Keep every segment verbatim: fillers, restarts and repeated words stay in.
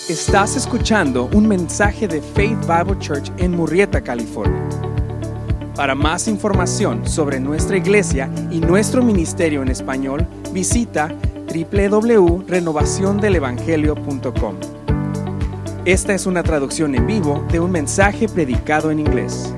Estás escuchando un mensaje de Faith Bible Church en Murrieta, California. Para más información sobre nuestra iglesia y nuestro ministerio en español, visita doble u doble u doble u punto renovación del evangelio punto com. Esta es una traducción en vivo de un mensaje predicado en inglés.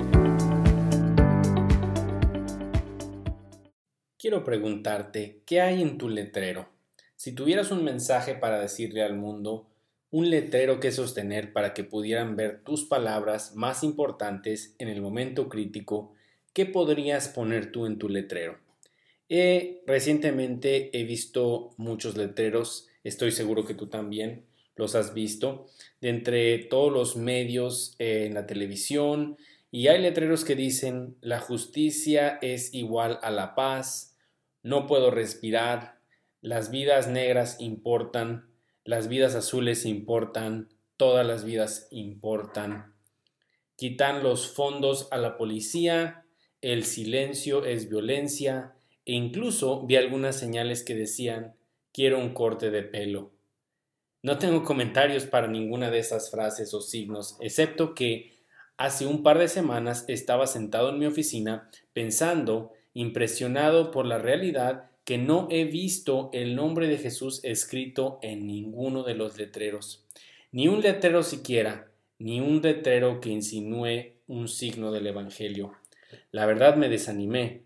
Quiero preguntarte, ¿qué hay en tu letrero? Si tuvieras un mensaje para decirle al mundo, un letrero que sostener para que pudieran ver tus palabras más importantes en el momento crítico, ¿qué podrías poner tú en tu letrero? Eh, recientemente he visto muchos letreros, estoy seguro que tú también los has visto, de entre todos los medios eh, en la televisión, y hay letreros que dicen, la justicia es igual a la paz, no puedo respirar, las vidas negras importan, las vidas azules importan, todas las vidas importan. Quitan los fondos a la policía, el silencio es violencia, e incluso vi algunas señales que decían, quiero un corte de pelo. No tengo comentarios para ninguna de esas frases o signos, excepto que hace un par de semanas estaba sentado en mi oficina pensando, impresionado por la realidad, que no he visto el nombre de Jesús escrito en ninguno de los letreros. Ni un letrero siquiera, ni un letrero que insinúe un signo del Evangelio. La verdad me desanimé.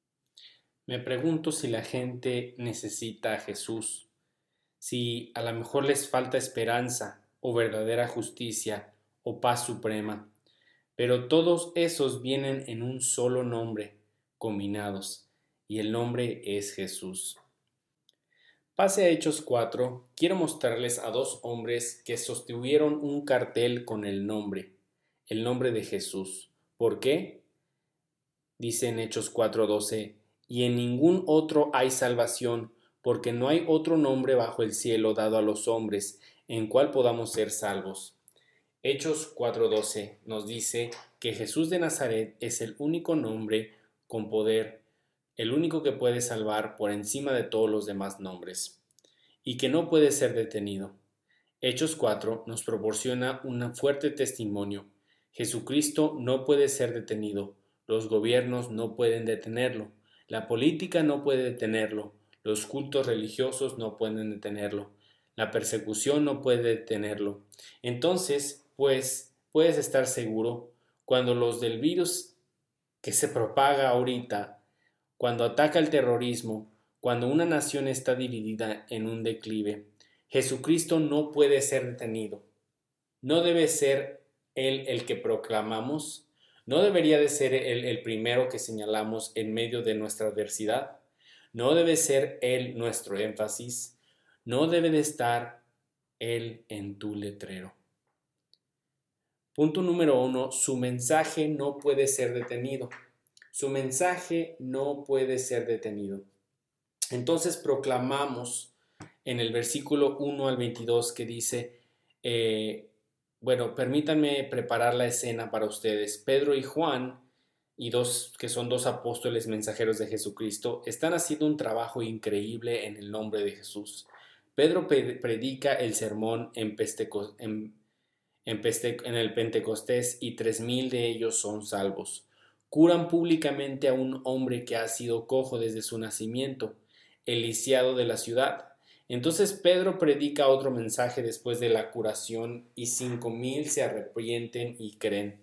Me pregunto si la gente necesita a Jesús, si a lo mejor les falta esperanza o verdadera justicia o paz suprema. Pero todos esos vienen en un solo nombre, combinados, y el nombre es Jesús. Pase a Hechos cuatro, quiero mostrarles a dos hombres que sostuvieron un cartel con el nombre, el nombre de Jesús. ¿Por qué? Dice en Hechos cuatro doce, y en ningún otro hay salvación, porque no hay otro nombre bajo el cielo dado a los hombres, en cual podamos ser salvos. Hechos cuatro doce nos dice que Jesús de Nazaret es el único nombre con poder, el único que puede salvar por encima de todos los demás nombres, y que no puede ser detenido. Hechos cuatro nos proporciona un fuerte testimonio. Jesucristo no puede ser detenido, los gobiernos no pueden detenerlo, la política no puede detenerlo, los cultos religiosos no pueden detenerlo, la persecución no puede detenerlo. Entonces, pues, puedes estar seguro, cuando los del virus que se propaga ahorita, cuando ataca el terrorismo, cuando una nación está dividida en un declive, Jesucristo no puede ser detenido. No debe ser Él el que proclamamos, no debería de ser Él el primero que señalamos en medio de nuestra adversidad, no debe ser Él nuestro énfasis, no debe de estar Él en tu letrero. Punto número uno, su mensaje no puede ser detenido. Su mensaje no puede ser detenido. Entonces proclamamos en el versículo uno al veintidós que dice, eh, bueno, permítanme preparar la escena para ustedes. Pedro y Juan, y dos, que son dos apóstoles mensajeros de Jesucristo, están haciendo un trabajo increíble en el nombre de Jesús. Pedro predica el sermón en, Pesteco, en, en, Peste, en el Pentecostés y tres mil de ellos son salvos. Curan públicamente a un hombre que ha sido cojo desde su nacimiento, el lisiado de la ciudad. Entonces Pedro predica otro mensaje después de la curación y cinco mil se arrepienten y creen.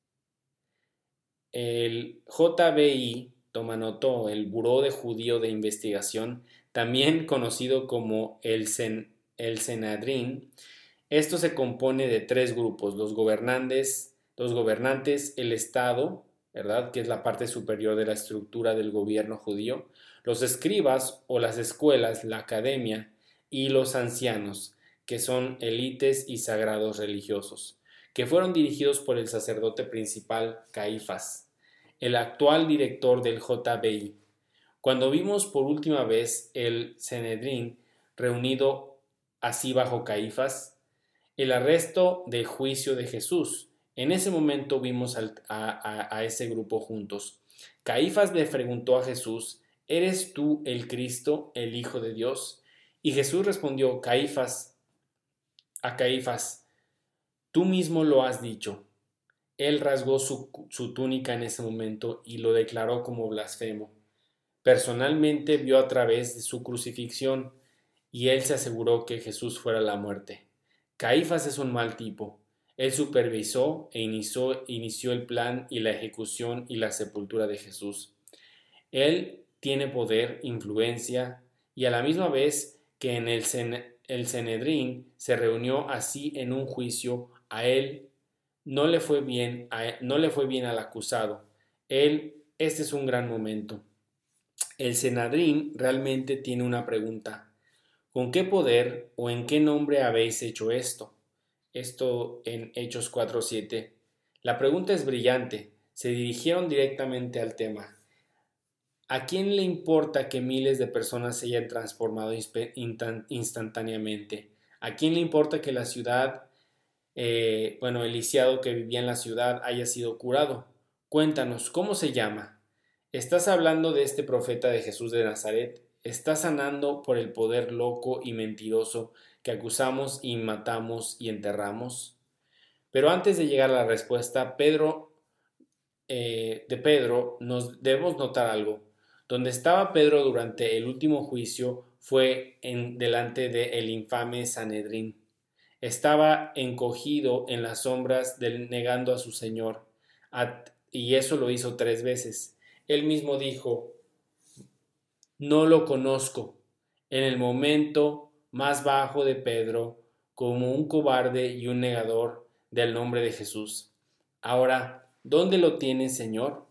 El J B I, toma nota, el Buró de Judío de Investigación, también conocido como el, Sen, el Senedrín, esto se compone de tres grupos, los gobernantes, los gobernantes, el Estado, ¿verdad?, que es la parte superior de la estructura del gobierno judío, los escribas o las escuelas, la academia, y los ancianos, que son élites y sagrados religiosos, que fueron dirigidos por el sacerdote principal Caifás, el actual director del J B I. Cuando vimos por última vez el Senedrín reunido así bajo Caifás, el arresto del juicio de Jesús, en ese momento vimos a, a, a ese grupo juntos. Caifás le preguntó a Jesús, ¿eres tú el Cristo, el Hijo de Dios? Y Jesús respondió, Caifás, a Caifás: tú mismo lo has dicho. Él rasgó su, su túnica en ese momento y lo declaró como blasfemo. Personalmente vio a través de su crucifixión y él se aseguró que Jesús fuera la muerte. Caifás es un mal tipo. Él supervisó e inició, inició el plan y la ejecución y la sepultura de Jesús. Él tiene poder, influencia, y a la misma vez que en el, el Sanedrín se reunió así en un juicio, a él no le fue bien, a él, no le fue bien al acusado. Él, este es un gran momento. El Sanedrín realmente tiene una pregunta: ¿con qué poder o en qué nombre habéis hecho esto? Esto en Hechos cuatro siete. La pregunta es brillante. Se dirigieron directamente al tema. ¿A quién le importa que miles de personas se hayan transformado instantáneamente? ¿A quién le importa que la ciudad, eh, bueno, el lisiado que vivía en la ciudad haya sido curado? Cuéntanos, ¿cómo se llama? ¿Estás hablando de este profeta de Jesús de Nazaret? ¿Estás sanando por el poder loco y mentiroso que acusamos y matamos y enterramos? Pero antes de llegar a la respuesta, Pedro, eh, de Pedro, nos debemos notar algo. Donde estaba Pedro durante el último juicio fue en delante del infame Sanedrín. Estaba encogido en las sombras del, negando a su Señor, a, y eso lo hizo tres veces. Él mismo dijo: no lo conozco. En el momento más bajo de Pedro, como un cobarde y un negador del nombre de Jesús. Ahora, ¿dónde lo tienes, Señor?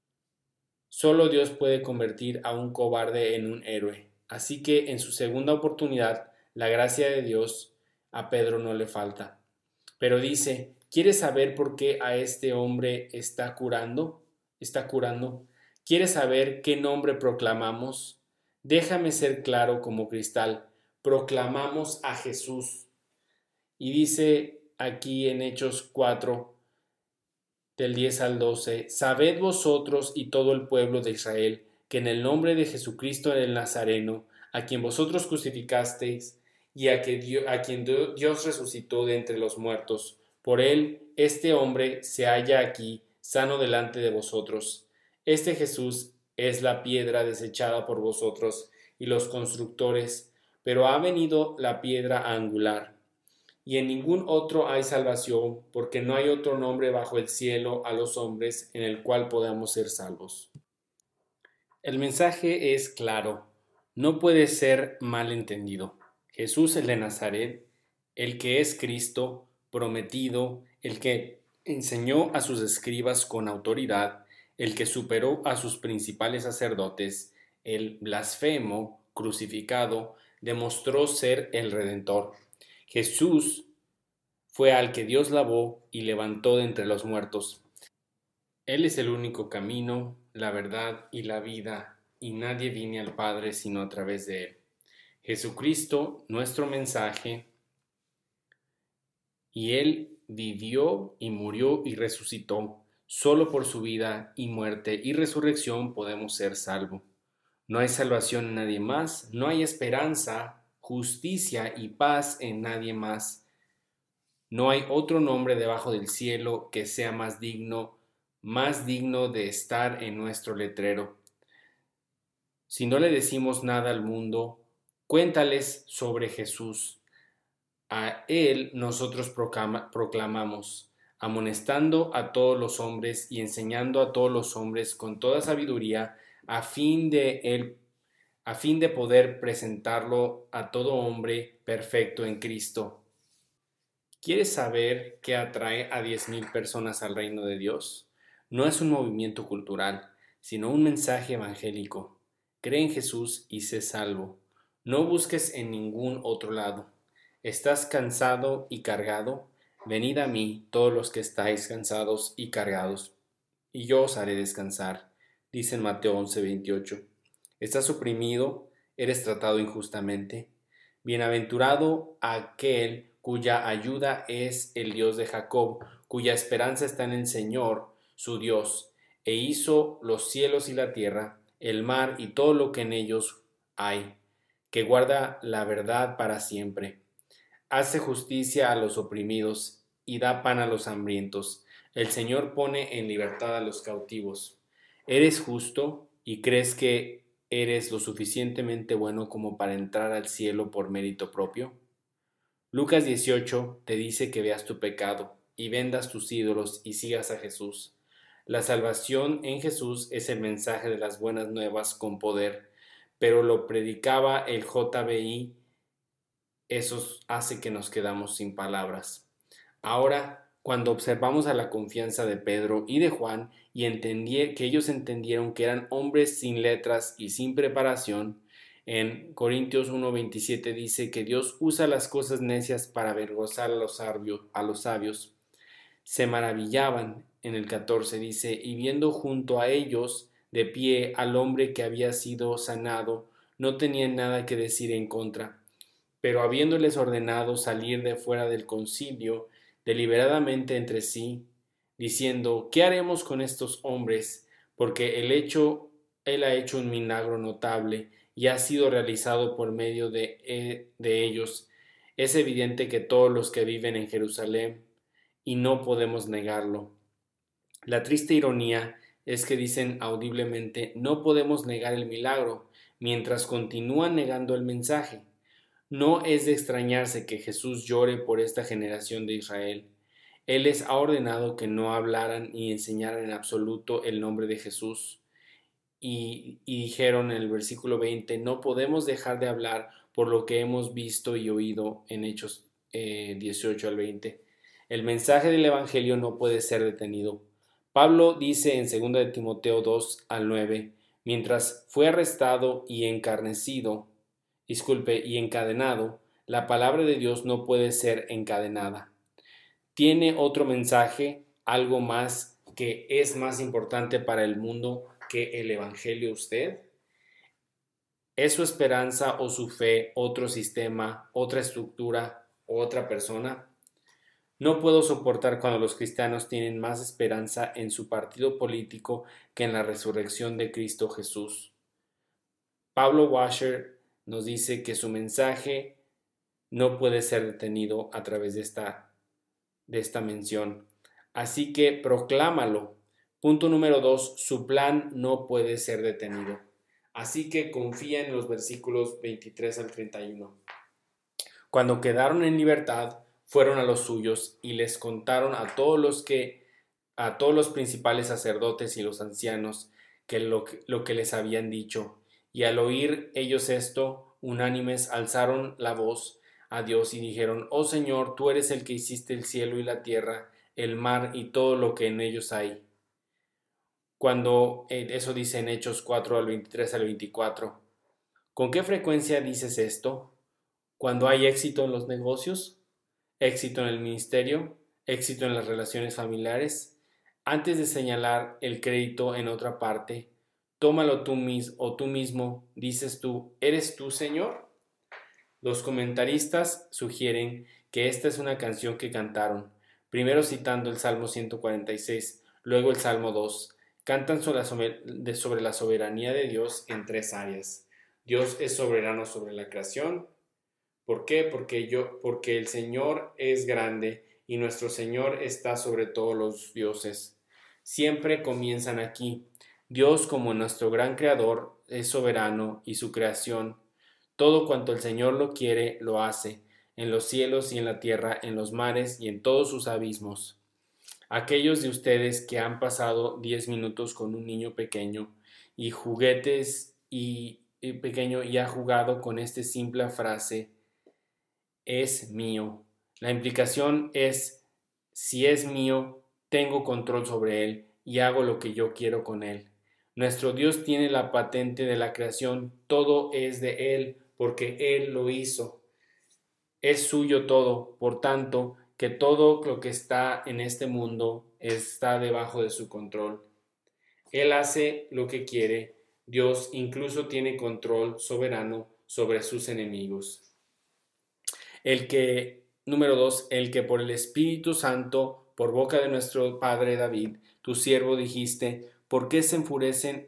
Solo Dios puede convertir a un cobarde en un héroe. Así que en su segunda oportunidad, la gracia de Dios a Pedro no le falta. Pero dice: ¿quieres saber por qué a este hombre está curando? Está curando. ¿Quieres saber qué nombre proclamamos? Déjame ser claro como cristal. Proclamamos a Jesús. Y dice aquí en Hechos cuatro, del diez al doce: sabed vosotros y todo el pueblo de Israel que en el nombre de Jesucristo el Nazareno, a quien vosotros crucificasteis y a, que Dios, a quien Dios resucitó de entre los muertos, por él este hombre se halla aquí sano delante de vosotros. Este Jesús es la piedra desechada por vosotros y los constructores, pero ha venido la piedra angular. Y en ningún otro hay salvación, porque no hay otro nombre bajo el cielo a los hombres en el cual podamos ser salvos. El mensaje es claro, no puede ser mal entendido. Jesús el de Nazaret, el que es Cristo, prometido, el que enseñó a sus escribas con autoridad, el que superó a sus principales sacerdotes, el blasfemo, crucificado, demostró ser el Redentor. Jesús fue al que Dios lavó y levantó de entre los muertos. Él es el único camino, la verdad y la vida, y nadie viene al Padre sino a través de Él. Jesucristo, nuestro mensaje, y Él vivió y murió y resucitó. Solo por su vida y muerte y resurrección podemos ser salvos. No hay salvación en nadie más, no hay esperanza, justicia y paz en nadie más. No hay otro nombre debajo del cielo que sea más digno, más digno de estar en nuestro letrero. Si no le decimos nada al mundo, cuéntales sobre Jesús. A Él nosotros proclama, proclamamos, amonestando a todos los hombres y enseñando a todos los hombres con toda sabiduría, a fin de él, a fin de poder presentarlo a todo hombre perfecto en Cristo. ¿Quieres saber qué atrae a diez mil personas al reino de Dios? No es un movimiento cultural, sino un mensaje evangélico. Cree en Jesús y sé salvo. No busques en ningún otro lado. ¿Estás cansado y cargado? Venid a mí, todos los que estáis cansados y cargados, y yo os haré descansar, dice en Mateo once veintiocho. ¿Estás oprimido? ¿Eres tratado injustamente? Bienaventurado aquel cuya ayuda es el Dios de Jacob, cuya esperanza está en el Señor, su Dios, e hizo los cielos y la tierra, el mar y todo lo que en ellos hay, que guarda la verdad para siempre. hace justicia a los oprimidos y da pan a los hambrientos. El Señor pone en libertad a los cautivos. ¿Eres justo y crees que eres lo suficientemente bueno como para entrar al cielo por mérito propio? Lucas dieciocho te dice que veas tu pecado y vendas tus ídolos y sigas a Jesús. La salvación en Jesús es el mensaje de las buenas nuevas con poder, pero lo predicaba el J B I. Eso hace que nos quedamos sin palabras. Ahora, cuando observamos a la confianza de Pedro y de Juan y entendí que ellos entendieron que eran hombres sin letras y sin preparación, en Corintios uno veintisiete dice que Dios usa las cosas necias para avergonzar a los sabios, a los sabios. Se maravillaban, en el catorce dice, y viendo junto a ellos de pie al hombre que había sido sanado, no tenían nada que decir en contra. Pero habiéndoles ordenado salir de fuera del concilio, deliberadamente entre sí, diciendo, ¿qué haremos con estos hombres? Porque el hecho, él ha hecho un milagro notable y ha sido realizado por medio de, de ellos. Es evidente que todos los que viven en Jerusalén, y no podemos negarlo. La triste ironía es que dicen audiblemente, no podemos negar el milagro, mientras continúan negando el mensaje. No es de extrañarse que Jesús llore por esta generación de Israel. Él les ha ordenado que no hablaran ni enseñaran en absoluto el nombre de Jesús. Y, y dijeron en el versículo veinte, no podemos dejar de hablar por lo que hemos visto y oído en Hechos eh, dieciocho al veinte. El mensaje del Evangelio no puede ser detenido. Pablo dice en segunda de Timoteo dos al nueve, mientras fue arrestado y encarnecido, disculpe, y encadenado, la palabra de Dios no puede ser encadenada. Tiene otro mensaje, algo más que es más importante para el mundo que el Evangelio usted. ¿Es su esperanza o su fe otro sistema, otra estructura, otra persona? No puedo soportar cuando los cristianos tienen más esperanza en su partido político que en la resurrección de Cristo Jesús. Pablo Washer nos dice que su mensaje no puede ser detenido a través de esta, de esta mención. Así que proclámalo. Punto número dos, su plan no puede ser detenido. Así que confía en los versículos veintitrés al treinta y uno. Cuando quedaron en libertad, fueron a los suyos y les contaron a todos los que, a todos los principales sacerdotes y los ancianos que lo, lo que les habían dicho. Y al oír ellos esto, unánimes alzaron la voz a Dios y dijeron, oh Señor, tú eres el que hiciste el cielo y la tierra, el mar y todo lo que en ellos hay. Cuando eso dice en Hechos cuatro al veintitrés al veinticuatro. ¿Con qué frecuencia dices esto? ¿Cuando hay éxito en los negocios? ¿Éxito en el ministerio? ¿Éxito en las relaciones familiares? Antes de señalar el crédito en otra parte, tómalo tú mismo o tú mismo, dices tú, ¿eres tú, Señor? Los comentaristas sugieren que esta es una canción que cantaron, primero citando el Salmo ciento cuarenta y seis, luego el Salmo dos. Cantan sobre la soberanía de Dios en tres áreas. Dios es soberano sobre la creación. ¿Por qué? Porque, yo, porque el Señor es grande y nuestro Señor está sobre todos los dioses. Siempre comienzan aquí. Dios, como nuestro gran creador, es soberano y su creación. Todo cuanto el Señor lo quiere, lo hace, en los cielos y en la tierra, en los mares y en todos sus abismos. Aquellos de ustedes que han pasado diez minutos con un niño pequeño y juguetes y, y pequeño y ha jugado con esta simple frase, es mío. La implicación es, si es mío, tengo control sobre él y hago lo que yo quiero con él. Nuestro Dios tiene la patente de la creación, todo es de él porque él lo hizo. Es suyo todo, por tanto, que todo lo que está en este mundo está debajo de su control. Él hace lo que quiere. Dios incluso tiene control soberano sobre sus enemigos. El que, número dos, el que por el Espíritu Santo, por boca de nuestro padre David, tu siervo dijiste, ¿por qué se enfurecen,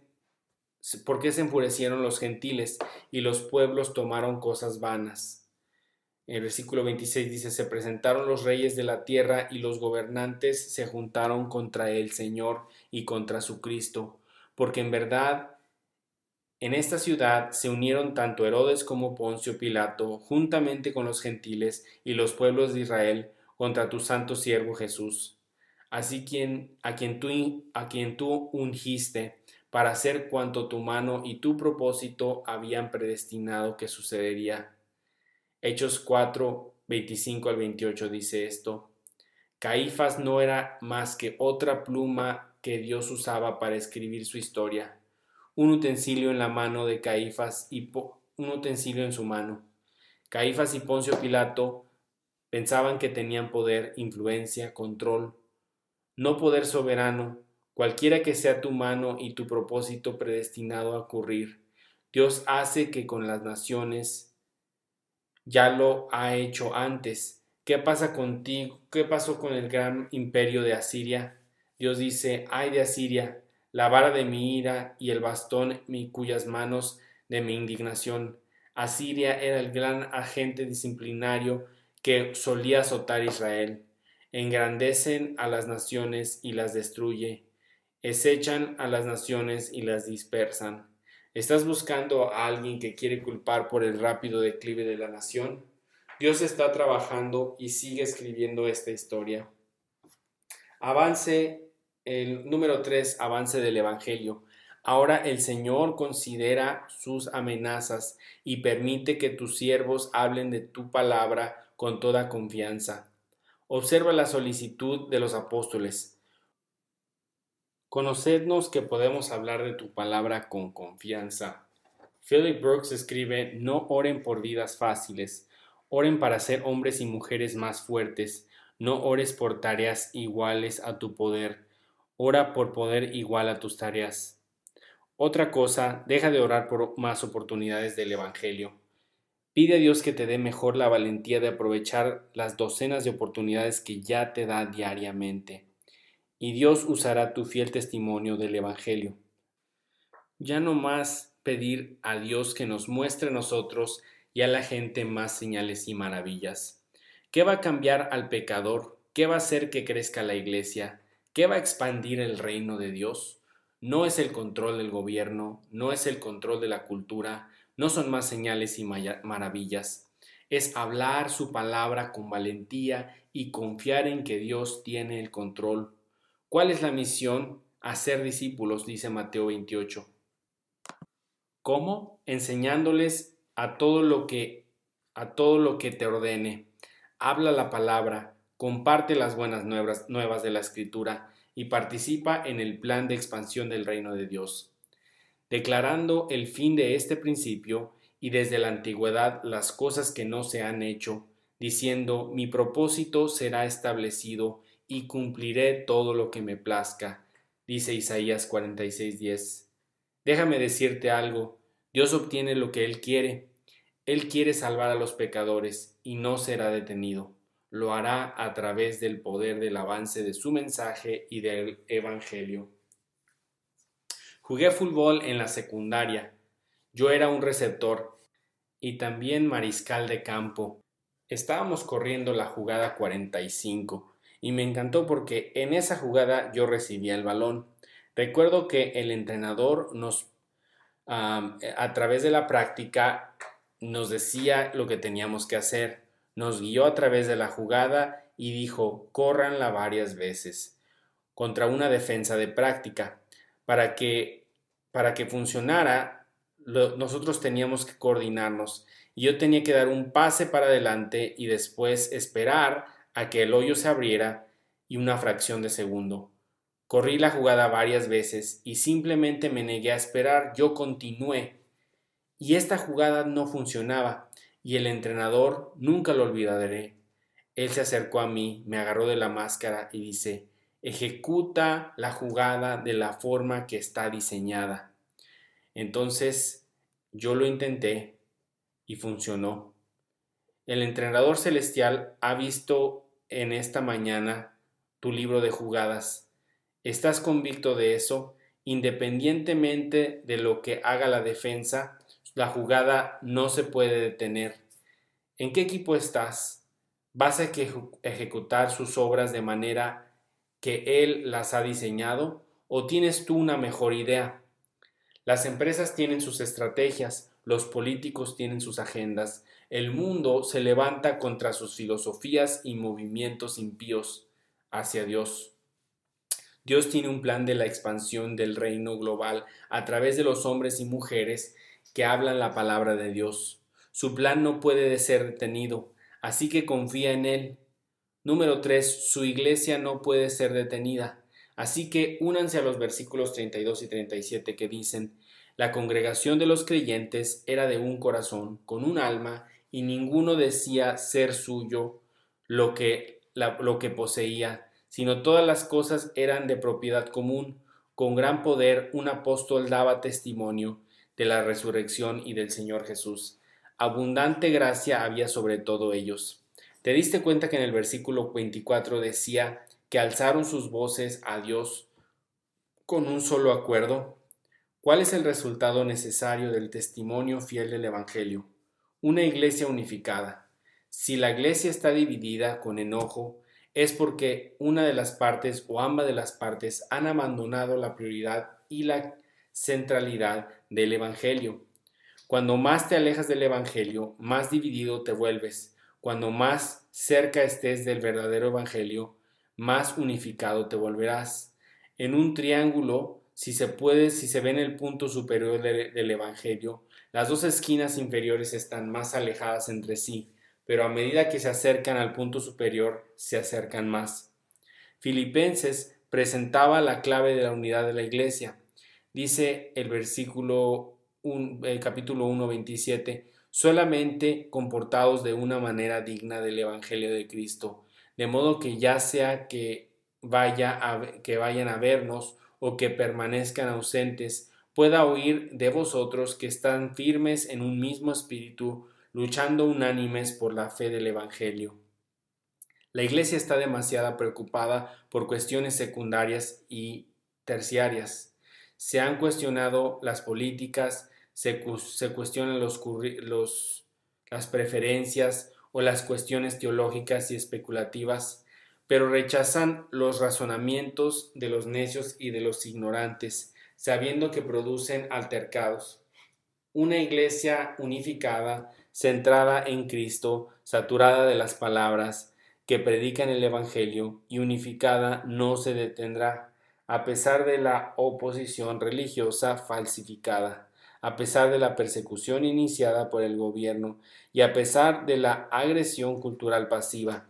por qué se enfurecieron los gentiles y los pueblos tomaron cosas vanas? El versículo veintiséis dice, se presentaron los reyes de la tierra y los gobernantes se juntaron contra el Señor y contra su Cristo, porque en verdad en esta ciudad se unieron tanto Herodes como Poncio Pilato, juntamente con los gentiles y los pueblos de Israel, contra tu santo siervo Jesús, así quien, a, quien tú, a quien tú ungiste para hacer cuanto tu mano y tu propósito habían predestinado que sucedería. Hechos cuatro, veinticinco al veintiocho dice esto. Caifás no era más que otra pluma que Dios usaba para escribir su historia. Un utensilio en la mano de Caifás y po un utensilio en su mano. Caifás y Poncio Pilato pensaban que tenían poder, influencia, control, no poder soberano, cualquiera que sea tu mano y tu propósito predestinado a ocurrir. Dios hace que con las naciones ya lo ha hecho antes. ¿Qué pasa contigo? ¿Qué pasó con el gran imperio de Asiria? Dios dice, ay de Asiria, la vara de mi ira y el bastón mi, cuyas manos de mi indignación. Asiria era el gran agente disciplinario que solía azotar a Israel. Engrandecen a las naciones y las destruye. Desechan a las naciones y las dispersan. ¿Estás buscando a alguien que quiere culpar por el rápido declive de la nación? Dios está trabajando y sigue escribiendo esta historia. Avance, el número tres, avance del Evangelio. Ahora el Señor considera sus amenazas y permite que tus siervos hablen de tu palabra con toda confianza. Observa la solicitud de los apóstoles. Conocednos que podemos hablar de tu palabra con confianza. Philip Brooks escribe, no oren por vidas fáciles, oren para ser hombres y mujeres más fuertes, no ores por tareas iguales a tu poder, ora por poder igual a tus tareas. Otra cosa, deja de orar por más oportunidades del Evangelio. Pide a Dios que te dé mejor la valentía de aprovechar las docenas de oportunidades que ya te da diariamente. Y Dios usará tu fiel testimonio del Evangelio. Ya no más pedir a Dios que nos muestre a nosotros y a la gente más señales y maravillas. ¿Qué va a cambiar al pecador? ¿Qué va a hacer que crezca la iglesia? ¿Qué va a expandir el reino de Dios? No es el control del gobierno, no es el control de la cultura, no son más señales y maravillas. Es hablar su palabra con valentía y confiar en que Dios tiene el control. ¿Cuál es la misión? Hacer discípulos, dice Mateo veintiocho. ¿Cómo? Enseñándoles a todo lo que a todo lo que te ordene. Habla la palabra, comparte las buenas nuevas, nuevas de la Escritura y participa en el plan de expansión del reino de Dios. Declarando el fin de este principio y desde la antigüedad las cosas que no se han hecho, diciendo, mi propósito será establecido y cumpliré todo lo que me plazca, dice Isaías cuarenta y seis diez. Déjame decirte algo, Dios obtiene lo que Él quiere. Él quiere salvar a los pecadores y no será detenido. Lo hará a través del poder del avance de su mensaje y del Evangelio. Jugué fútbol en la secundaria. Yo era un receptor y también mariscal de campo. Estábamos corriendo la jugada cuarenta y cinco y me encantó porque en esa jugada yo recibía el balón. Recuerdo que el entrenador nos, um, a través de la práctica, nos decía lo que teníamos que hacer. Nos guió a través de la jugada y dijo, córranla varias veces contra una defensa de práctica. Para que, para que funcionara, lo, nosotros teníamos que coordinarnos y yo tenía que dar un pase para adelante y después esperar a que el hoyo se abriera y una fracción de segundo. Corrí la jugada varias veces y simplemente me negué a esperar. Yo continué y esta jugada no funcionaba y el entrenador, nunca lo olvidaré. Él se acercó a mí, me agarró de la máscara y dice, ejecuta la jugada de la forma que está diseñada. Entonces yo lo intenté y funcionó. El entrenador celestial ha visto en esta mañana tu libro de jugadas. ¿Estás convicto de eso? Independientemente de lo que haga la defensa, la jugada no se puede detener. ¿En qué equipo estás? ¿Vas a ejecutar sus obras de manera que Él las ha diseñado o tienes tú una mejor idea? Las empresas tienen sus estrategias, los políticos tienen sus agendas, el mundo se levanta contra sus filosofías y movimientos impíos hacia Dios. Dios tiene un plan de la expansión del reino global a través de los hombres y mujeres que hablan la palabra de Dios. Su plan no puede ser detenido, así que confía en Él. Número tres. Su iglesia no puede ser detenida. Así que únanse a los versículos treinta y dos y treinta y siete que dicen: la congregación de los creyentes era de un corazón, con un alma, y ninguno decía ser suyo lo que, la, lo que poseía, sino todas las cosas eran de propiedad común. Con gran poder un apóstol daba testimonio de la resurrección y del Señor Jesús. Abundante gracia había sobre todo ellos. ¿Te diste cuenta que en el versículo veinticuatro decía que alzaron sus voces a Dios con un solo acuerdo? ¿Cuál es el resultado necesario del testimonio fiel del Evangelio? Una iglesia unificada. Si la iglesia está dividida con enojo, es porque una de las partes o ambas de las partes han abandonado la prioridad y la centralidad del Evangelio. Cuando más te alejas del Evangelio, más dividido te vuelves. Cuando más cerca estés del verdadero Evangelio, más unificado te volverás. En un triángulo, si se puede, si se ve en el punto superior de, del Evangelio, las dos esquinas inferiores están más alejadas entre sí, pero a medida que se acercan al punto superior, se acercan más. Filipenses presentaba la clave de la unidad de la iglesia. Dice el versículo un, el capítulo uno, veintisiete: solamente comportados de una manera digna del Evangelio de Cristo, de modo que ya sea que, vaya a, que vayan a vernos o que permanezcan ausentes, pueda oír de vosotros que están firmes en un mismo espíritu, luchando unánimes por la fe del Evangelio. La Iglesia está demasiado preocupada por cuestiones secundarias y terciarias. Se han cuestionado las políticas, se, se cuestionan los, los, las preferencias o las cuestiones teológicas y especulativas, pero rechazan los razonamientos de los necios y de los ignorantes, sabiendo que producen altercados. Una iglesia unificada, centrada en Cristo, saturada de las palabras que predican el Evangelio y unificada, no se detendrá, a pesar de la oposición religiosa falsificada, a pesar de la persecución iniciada por el gobierno y a pesar de la agresión cultural pasiva.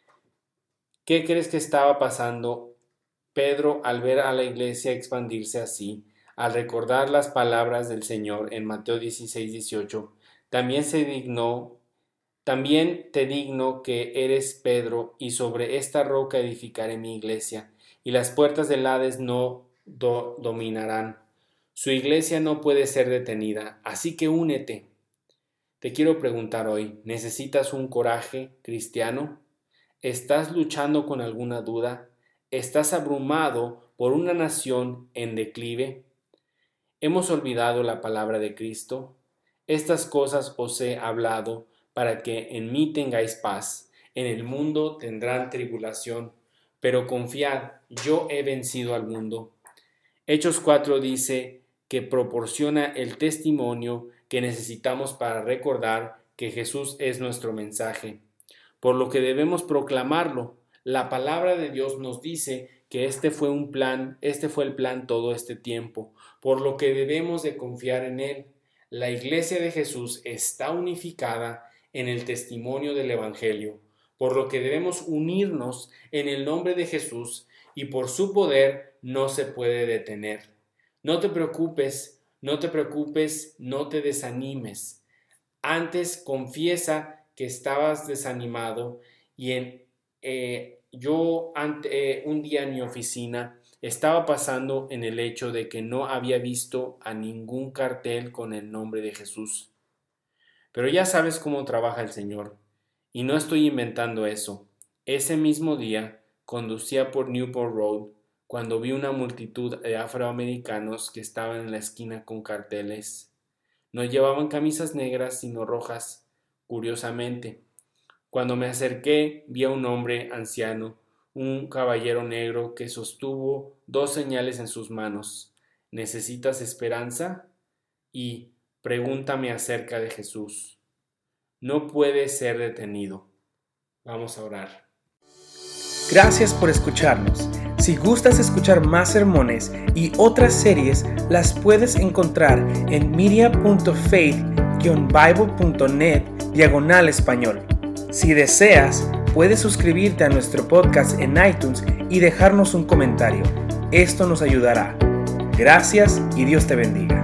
¿Qué crees que estaba pasando Pedro al ver a la iglesia expandirse así? Al recordar las palabras del Señor en Mateo dieciséis, dieciocho, también se dignó, también te digno que eres Pedro, y sobre esta roca edificaré mi iglesia, y las puertas del Hades no do dominarán. Su iglesia no puede ser detenida, así que únete. Te quiero preguntar hoy, ¿necesitas un coraje cristiano? ¿Estás luchando con alguna duda? ¿Estás abrumado por una nación en declive? ¿Hemos olvidado la palabra de Cristo? Estas cosas os he hablado para que en mí tengáis paz. En el mundo tendrán tribulación, pero confiad, yo he vencido al mundo. Hechos cuatro dice que proporciona el testimonio que necesitamos para recordar que Jesús es nuestro mensaje, por lo que debemos proclamarlo. La palabra de Dios nos dice que este fue un plan, este fue el plan todo este tiempo, por lo que debemos de confiar en él. La iglesia de Jesús está unificada en el testimonio del Evangelio, por lo que debemos unirnos en el nombre de Jesús y por su poder no se puede detener. No te preocupes, no te preocupes, no te desanimes. Antes confiesa que estabas desanimado y en, eh, yo ante, eh, un día en mi oficina estaba pasando en el hecho de que no había visto a ningún cartel con el nombre de Jesús. Pero ya sabes cómo trabaja el Señor, y no estoy inventando eso. Ese mismo día conducía por Newport Road cuando vi una multitud de afroamericanos que estaban en la esquina con carteles. No llevaban camisas negras sino rojas, Curiosamente, cuando me acerqué vi a un hombre anciano, un caballero negro que sostuvo dos señales en sus manos. ¿Necesitas esperanza? Y pregúntame acerca de Jesús. No puede ser detenido. Vamos a orar. Gracias por escucharnos. Si gustas escuchar más sermones y otras series, las puedes encontrar en media punto faith guion bible punto net diagonal español. Si deseas, puedes suscribirte a nuestro podcast en iTunes y dejarnos un comentario. Esto nos ayudará. Gracias y Dios te bendiga.